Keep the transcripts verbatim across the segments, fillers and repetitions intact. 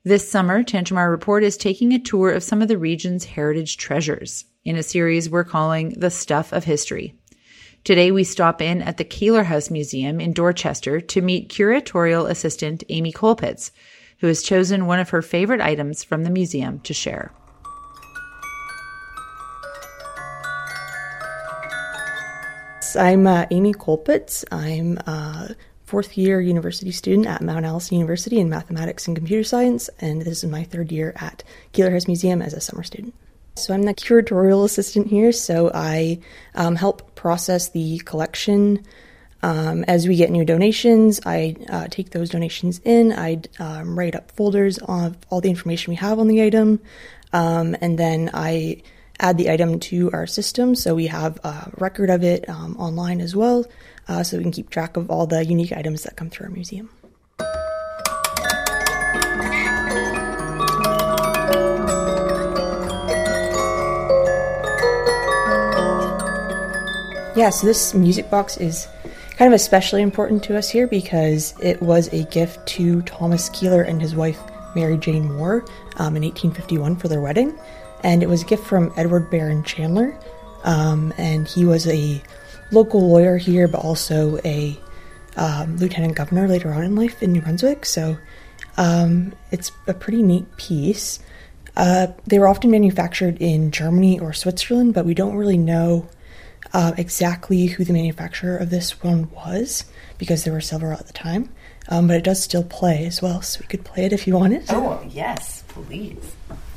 This summer, Tantramar Report is taking a tour of some of the region's heritage treasures in a series we're calling The Stuff of History. Today, we stop in at the Keeler House Museum in Dorchester to meet curatorial assistant Amy Colpitts, who has chosen one of her favorite items from the museum to share. I'm uh, Amy Colpitts. I'm a fourth year university student at Mount Allison University in mathematics and computer science, and this is my third year at Keeler House Museum as a summer student. So I'm the curatorial assistant here, so I um, help process the collection. Um, as we get new donations, I uh, take those donations in, I um, write up folders of all the information we have on the item, um, and then I add the item to our system, so we have a record of it um, online as well, uh, so we can keep track of all the unique items that come through our museum. Yeah, so this music box is kind of especially important to us here because it was a gift to Thomas Keeler and his wife Mary Jane Moore um, in eighteen fifty-one for their wedding. And it was a gift from Edward Barron Chandler, um, and he was a local lawyer here, but also a um, lieutenant governor later on in life in New Brunswick, so um, it's a pretty neat piece. Uh, they were often manufactured in Germany or Switzerland, but we don't really know uh, exactly who the manufacturer of this one was, because there were several at the time, um, but it does still play as well, so we could play it if you wanted. Oh, yes, please.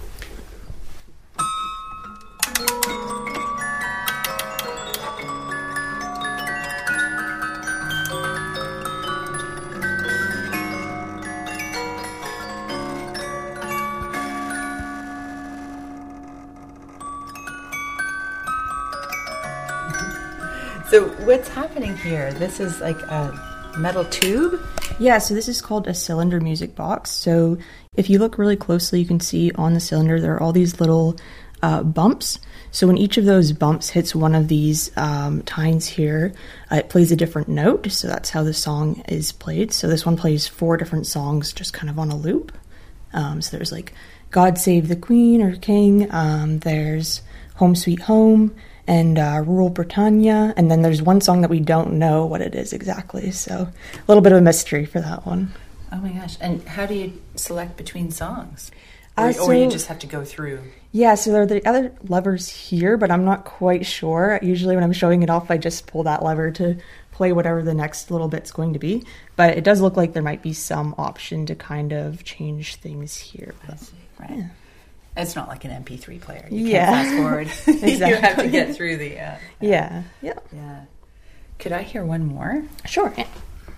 So what's happening here? This is like a metal tube? Yeah, so this is called a cylinder music box. So if you look really closely, you can see on the cylinder there are all these little uh, bumps. So when each of those bumps hits one of these um, tines here, uh, it plays a different note. So that's how the song is played. So this one plays four different songs just kind of on a loop. Um, so there's like God Save the Queen or King. Um, there's Home Sweet Home. And uh, Rural Britannia, and then there's one song that we don't know what it is exactly, so a little bit of a mystery for that one. Oh my gosh, and how do you select between songs? Or, Uh, so, or you just have to go through? Yeah, so there are the other levers here, but I'm not quite sure. Usually when I'm showing it off, I just pull that lever to play whatever the next little bit's going to be, but it does look like there might be some option to kind of change things here. But, I see, right. Yeah. It's not like an M P three player. You yeah. can't fast forward. Exactly. You have to get through the... Uh, yeah. yeah. Yeah. Could I hear one more? Sure. Yeah.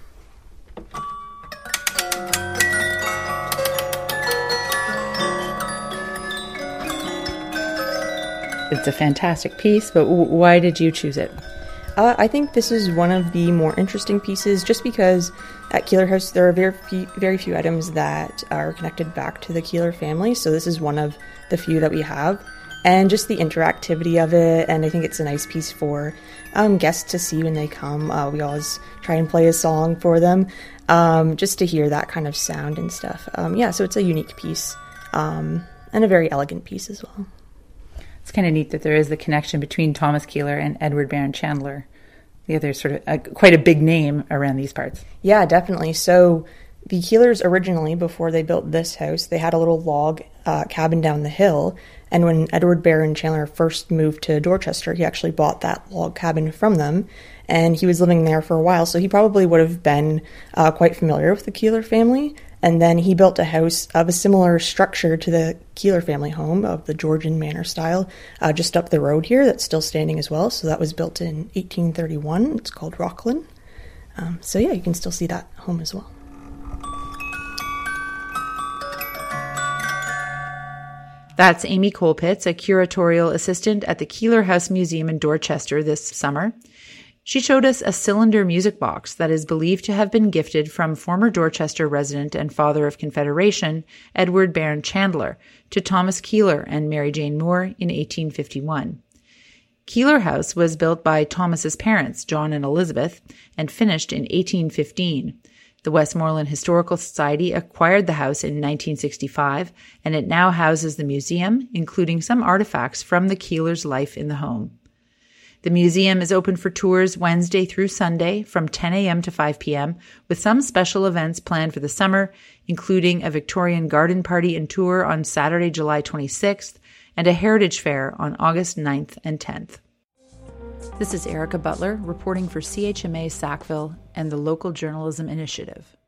It's a fantastic piece, but w- why did you choose it? Uh, I think this is one of the more interesting pieces just because at Keeler House there are very few, very few items that are connected back to the Keeler family, so this is one of the few that we have. And just the interactivity of it, and I think it's a nice piece for um, guests to see when they come. Uh, we always try and play a song for them, um, just to hear that kind of sound and stuff. Um, yeah, so it's a unique piece, um, and a very elegant piece as well. It's kind of neat that there is the connection between Thomas Keeler and Edward Barron Chandler, the other sort of uh, quite a big name around these parts. Yeah, definitely. So the Keelers originally, before they built this house, they had a little log uh, cabin down the hill. And when Edward Barron Chandler first moved to Dorchester, he actually bought that log cabin from them. And he was living there for a while, so he probably would have been uh, quite familiar with the Keeler family. And then he built a house of a similar structure to the Keeler family home of the Georgian manor style, uh, just up the road here that's still standing as well. So that was built in eighteen thirty-one. It's called Rockland. Um, so yeah, you can still see that home as well. That's Amy Colpitts, a curatorial assistant at the Keeler House Museum in Dorchester this summer. She showed us a cylinder music box that is believed to have been gifted from former Dorchester resident and father of Confederation, Edward Barron Chandler, to Thomas Keeler and Mary Jane Moore in eighteen fifty-one. Keeler House was built by Thomas's parents, John and Elizabeth, and finished in eighteen fifteen. The Westmoreland Historical Society acquired the house in nineteen sixty-five, and it now houses the museum, including some artifacts from the Keeler's life in the home. The museum is open for tours Wednesday through Sunday from ten a.m. to five p.m., with some special events planned for the summer, including a Victorian garden party and tour on Saturday, July twenty-sixth, and a heritage fair on August ninth and tenth. This is Erica Butler reporting for C H M A Sackville and the Local Journalism Initiative.